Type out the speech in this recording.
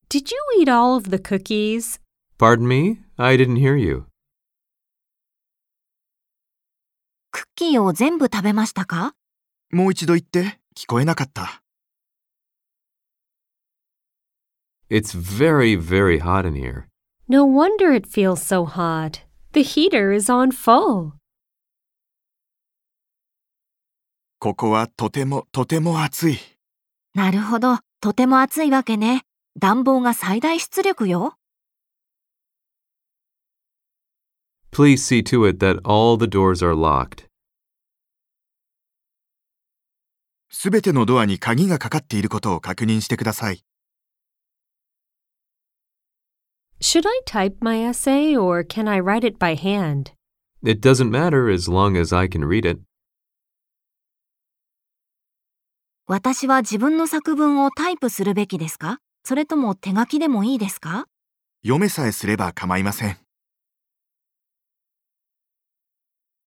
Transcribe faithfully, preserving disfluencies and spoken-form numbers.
Did you eat all of the cookies? Pardon me? I didn't hear you. クッキーを全部食べましたか？ もう一度言って、聞こえなかった。 It's very, very hot in here. No wonder it feels so hot. The heater is on full. ここはとてもとても暑い。 なるほど、とても暑いわけね。暖房が最大出力よ。 Please see to it that all the doors are locked. すべてのドアに鍵がかかっていることを確認してください。 Should I type my essay or can I write it by hand? It doesn't matter as long as I can read it. 私は自分の作文をタイプするべきですか？それとも手書きでもいいですか？ 読めさえすれば構いません。